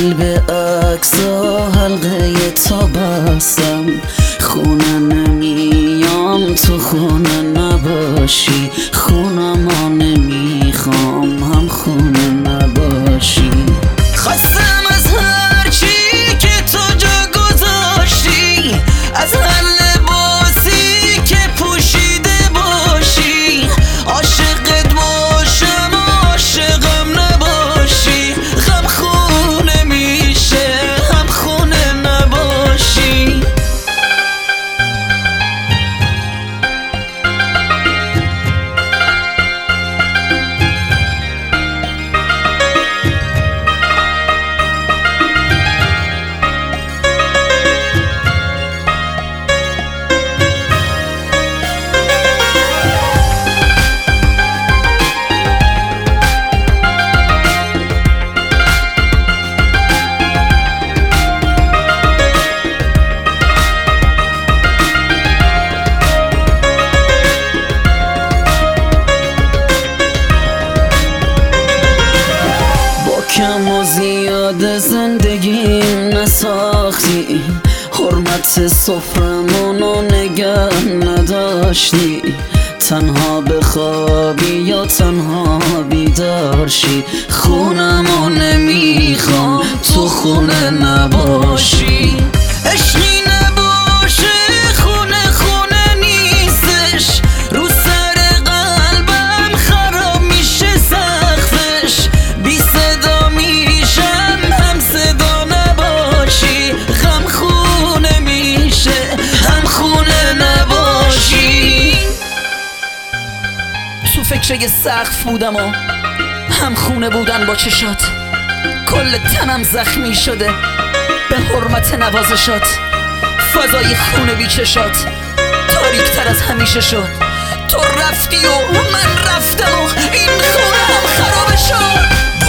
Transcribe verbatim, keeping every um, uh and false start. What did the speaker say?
دل به عکسا حلقه تا بستم، خونه نمیام تو خونه نباشی، خونه ما نمیخوام هم خونه نباشی. خواستم از هر چی که تو جا گذاشتی، از هر لباسی که پوشیده باشی، عاشقت باشم عاشقم نباشی، غم خونه میشه هم خونه نباشی. کم و زیاد زندگیم نساختی، حرمت سفرمونو نگه نداشتی، تنها بخوابی یا تنها بیدارشی، خونمو نمیخوام تو خونه نباشی. عشقی نباشه خونه خونه نیستش، رو سر قلبم خراب میشه سقفش، بی صدا میشم هم صدا نباشی، غم خونه میشه هم خونه نباشی. تو فکر یه سقف بودم و هم خونه بودن با چشات، کل تنم زخمی شده به حرمت نوازشات، فضای خونه بی چشات تاریک تر از همیشه شد، تو رفتی و من رفتم و این خونه هم خراب شد.